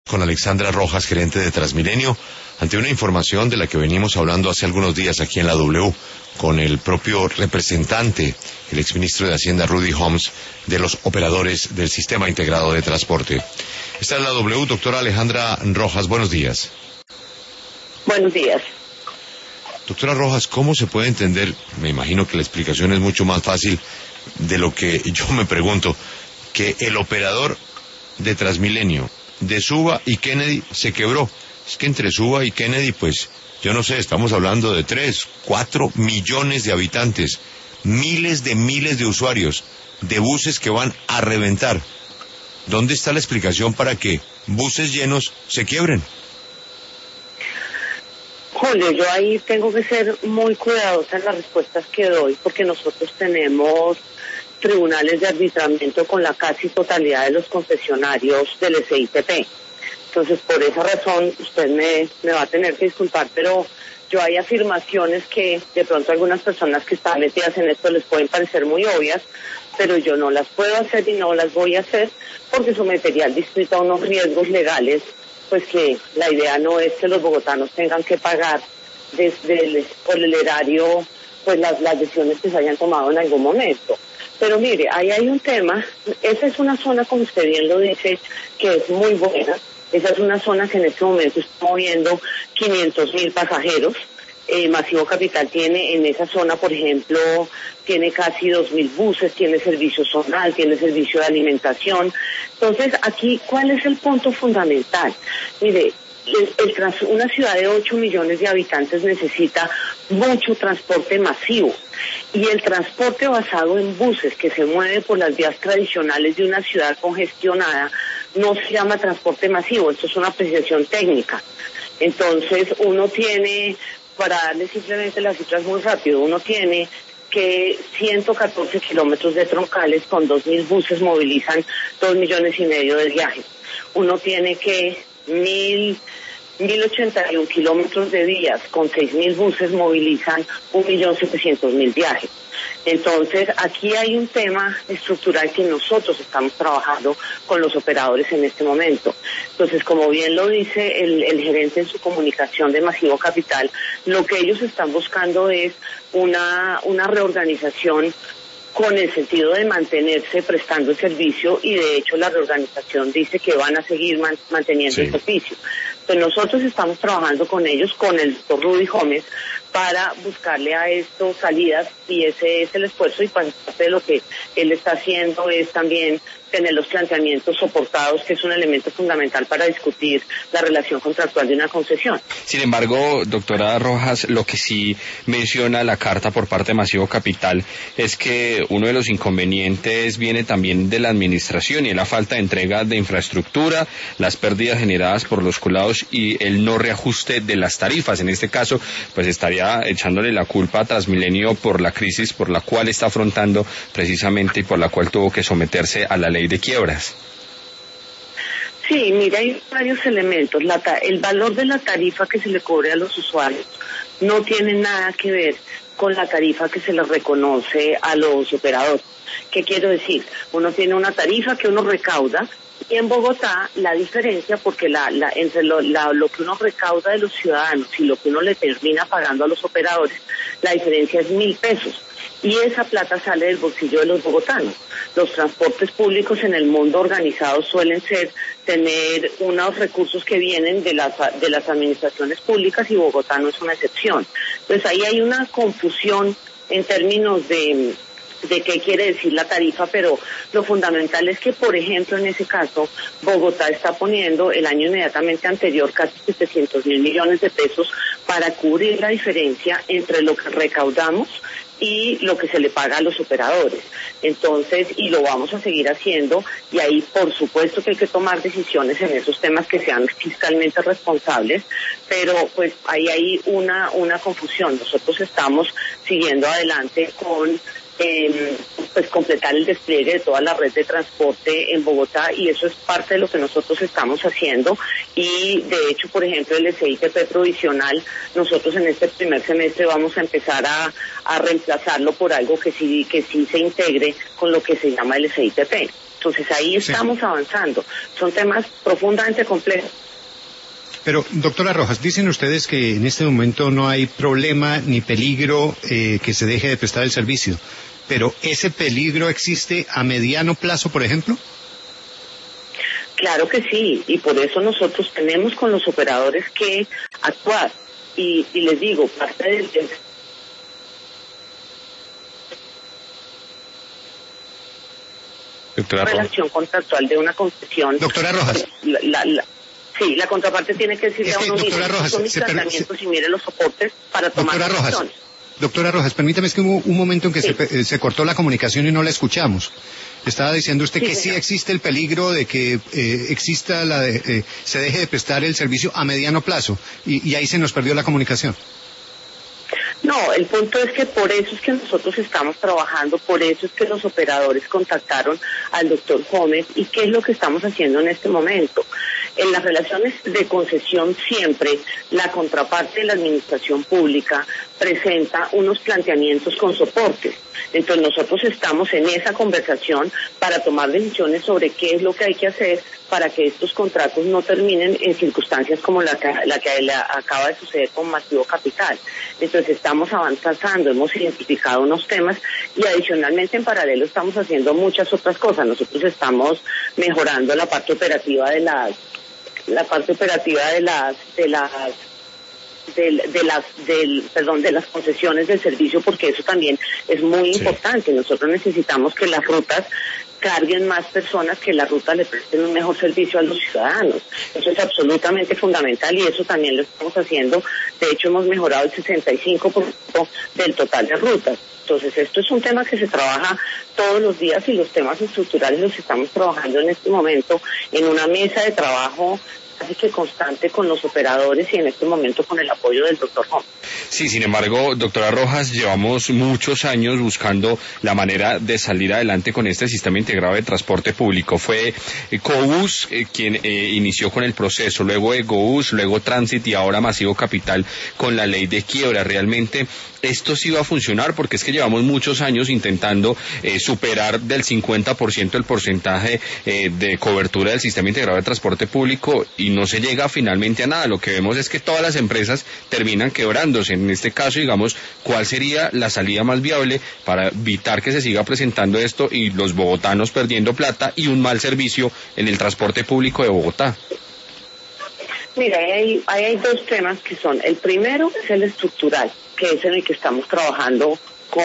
Con Alexandra Rojas, gerente de Transmilenio, ante una información de la que venimos hablando hace algunos días aquí en la W, con el propio representante, el exministro de Hacienda, Rudy Holmes, de los operadores del Sistema Integrado de Transporte. Está en la W, doctora Alejandra Rojas, buenos días. Buenos días. Doctora Rojas, ¿cómo se puede entender? Me imagino que la explicación es mucho más fácil de lo que yo me pregunto, que el operador de Transmilenio, de Suba y Kennedy, se quebró. Es que entre Suba y Kennedy, pues, yo no sé, estamos hablando de 3, 4 millones de habitantes, miles de usuarios, de buses que van a reventar. ¿Dónde está la explicación para que buses llenos se quiebren? Julio, yo ahí tengo que ser muy cuidadosa en las respuestas que doy, porque nosotros tenemos tribunales de arbitramiento con la casi totalidad de los concesionarios del SITP. Entonces, por esa razón, usted me va a tener que disculpar, pero yo hay afirmaciones que de pronto algunas personas que están metidas en esto les pueden parecer muy obvias, pero yo no las puedo hacer y no las voy a hacer porque sometería al distrito a unos riesgos legales, pues que la idea no es que los bogotanos tengan que pagar por el erario pues las decisiones que se hayan tomado en algún momento. Pero mire, ahí hay un tema, esa es una zona, como usted bien lo dice, que es muy buena. Esa es una zona que en este momento está moviendo 500,000 pasajeros. Masivo Capital tiene en esa zona, por ejemplo, tiene casi 2,000 buses, tiene servicio zonal, tiene servicio de alimentación. Entonces, aquí, ¿cuál es el punto fundamental? Mire, una ciudad de 8 millones de habitantes necesita mucho transporte masivo. Y el transporte basado en buses que se mueve por las vías tradicionales de una ciudad congestionada no se llama transporte masivo, esto es una apreciación técnica. Entonces uno tiene, para darle simplemente las cifras muy rápido, uno tiene que 114 kilómetros de troncales con 2,000 buses movilizan 2,5 millones de viajes. Uno tiene que 1,081 kilómetros de vías con 6,000 buses movilizan 1,700,000 viajes. Entonces, aquí hay un tema estructural que nosotros estamos trabajando con los operadores en este momento. Entonces, como bien lo dice el gerente en su comunicación de Masivo Capital, lo que ellos están buscando es una reorganización con el sentido de mantenerse prestando el servicio, y de hecho la reorganización dice que van a seguir manteniendo el servicio. Pues nosotros estamos trabajando con ellos, con el doctor Rudy Holmes, para buscarle a esto salidas, y ese es el esfuerzo, y parte de lo que él está haciendo es también tener los planteamientos soportados, que es un elemento fundamental para discutir la relación contractual de una concesión. Sin embargo, doctora Rojas, lo que sí menciona la carta por parte de Masivo Capital es que uno de los inconvenientes viene también de la administración, y es la falta de entrega de infraestructura, las pérdidas generadas por los colados y el no reajuste de las tarifas. En este caso, pues estaría echándole la culpa a Transmilenio por la crisis por la cual está afrontando precisamente y por la cual tuvo que someterse a la ley de quiebras. Sí, mira, hay varios elementos. El valor de la tarifa que se le cobre a los usuarios no tiene nada que ver con la tarifa que se le reconoce a los operadores. ¿Qué quiero decir? Uno tiene una tarifa que uno recauda, y en Bogotá la diferencia, porque entre lo que uno recauda de los ciudadanos y lo que uno le termina pagando a los operadores, la diferencia es 1,000 pesos. Y esa plata sale del bolsillo de los bogotanos. Los transportes públicos en el mundo organizado suelen tener unos recursos que vienen de las administraciones públicas, y Bogotá no es una excepción. Entonces ahí hay una confusión en términos de qué quiere decir la tarifa, pero lo fundamental es que, por ejemplo, en ese caso, Bogotá está poniendo el año inmediatamente anterior casi 700,000 millones de pesos para cubrir la diferencia entre lo que recaudamos y lo que se le paga a los operadores. Entonces, y lo vamos a seguir haciendo, y ahí por supuesto que hay que tomar decisiones en esos temas que sean fiscalmente responsables, pero pues ahí hay una confusión. Nosotros estamos siguiendo adelante con pues completar el despliegue de toda la red de transporte en Bogotá, y eso es parte de lo que nosotros estamos haciendo. Y de hecho, por ejemplo, el SITP provisional, nosotros en este primer semestre vamos a empezar a reemplazarlo por algo que sí se integre con lo que se llama el SITP. Entonces ahí estamos avanzando. Son temas profundamente complejos. Pero, doctora Rojas, dicen ustedes que en este momento no hay problema ni peligro que se deje de prestar el servicio. Pero, ¿ese peligro existe a mediano plazo, por ejemplo? Claro que sí, y por eso nosotros tenemos con los operadores que actuar. Y les digo, parte del relación contractual de una concesión. Doctora Rojas. Sí, la contraparte tiene que decirle a uno mismo, son mis tratamientos y mire los soportes para tomar decisiones. Doctora Rojas, permítame, es que hubo un momento en que se cortó la comunicación y no la escuchamos. Estaba diciendo usted que sí existe el peligro de que se deje de prestar el servicio a mediano plazo, y ahí se nos perdió la comunicación. No, el punto es que por eso es que nosotros estamos trabajando, por eso es que los operadores contactaron al doctor Gómez. ¿Y qué es lo que estamos haciendo en este momento? En las relaciones de concesión siempre la contraparte de la administración pública presenta unos planteamientos con soportes. Entonces nosotros estamos en esa conversación para tomar decisiones sobre qué es lo que hay que hacer para que estos contratos no terminen en circunstancias como la que acaba de suceder con Masivo Capital. Entonces estamos avanzando, hemos identificado unos temas y adicionalmente en paralelo estamos haciendo muchas otras cosas. Nosotros estamos mejorando la parte operativa de las concesiones del servicio, porque eso también es muy importante. Nosotros necesitamos que las rutas carguen más personas, que las rutas le presten un mejor servicio a los ciudadanos. Eso es absolutamente fundamental y eso también lo estamos haciendo. De hecho, hemos mejorado el 65% del total de rutas. Entonces, esto es un tema que se trabaja todos los días y los temas estructurales los estamos trabajando en este momento en una mesa de trabajo casi que constante con los operadores y en este momento con el apoyo del doctor Gómez. Sí, sin embargo, doctora Rojas, llevamos muchos años buscando la manera de salir adelante con este sistema integrado de transporte público. Fue Cobus quien inició con el proceso, luego Egoús, luego Transit y ahora Masivo Capital con la ley de quiebra. Realmente esto sí va a funcionar, porque es que llevamos muchos años intentando superar del 50% el porcentaje de cobertura del sistema integrado de transporte público y no se llega finalmente a nada. Lo que vemos es que todas las empresas terminan quebrándose. En este caso, digamos, ¿cuál sería la salida más viable para evitar que se siga presentando esto y los bogotanos perdiendo plata y un mal servicio en el transporte público de Bogotá? Mira, ahí hay dos temas que son, el primero es el estructural, que es en el que estamos trabajando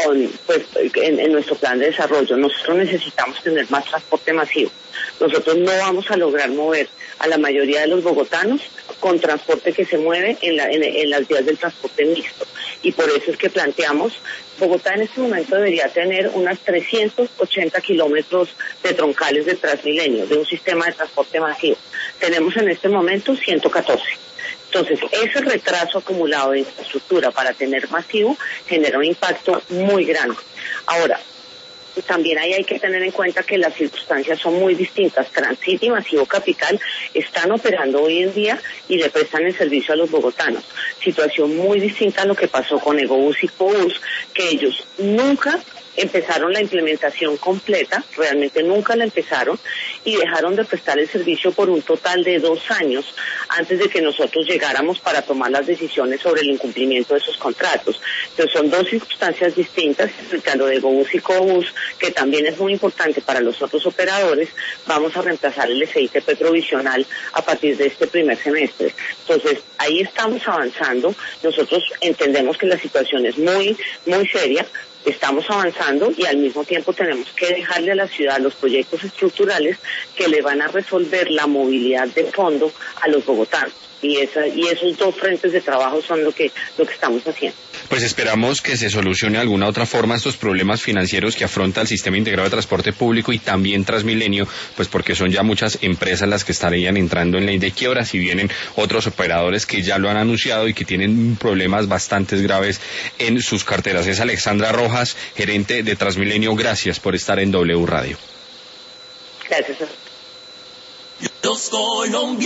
en nuestro plan de desarrollo. Nosotros necesitamos tener más transporte masivo. Nosotros no vamos a lograr mover a la mayoría de los bogotanos con transporte que se mueve en las vías del transporte mixto. Y por eso es que planteamos, Bogotá en este momento debería tener unas 380 kilómetros de troncales de Transmilenio, de un sistema de transporte masivo. Tenemos en este momento 114. Entonces, ese retraso acumulado de infraestructura para tener masivo genera un impacto muy grande. Ahora, también ahí hay que tener en cuenta que las circunstancias son muy distintas. Transit y Masivo Capital están operando hoy en día y le prestan el servicio a los bogotanos. Situación muy distinta a lo que pasó con Egoús y Cobus, que ellos nunca empezaron la implementación completa, realmente nunca la empezaron, y dejaron de prestar el servicio por un total de 2 años antes de que nosotros llegáramos para tomar las decisiones sobre el incumplimiento de esos contratos. Entonces son dos circunstancias distintas, explicando de Egoús y Cobus, que también es muy importante para los otros operadores. Vamos a reemplazar el SITP provisional a partir de este primer semestre. Entonces ahí estamos avanzando. Nosotros entendemos que la situación es muy, muy seria. Estamos avanzando y al mismo tiempo tenemos que dejarle a la ciudad los proyectos estructurales que le van a resolver la movilidad de fondo a los bogotanos. Y esos dos frentes de trabajo son lo que estamos haciendo. Pues esperamos que se solucione de alguna otra forma estos problemas financieros que afronta el sistema integrado de transporte público y también Transmilenio, pues porque son ya muchas empresas las que estarían entrando en ley de quiebra, si vienen otros operadores que ya lo han anunciado y que tienen problemas bastante graves en sus carteras. Es Alexandra Rojas, gerente de Transmilenio. Gracias por estar en W Radio. Gracias.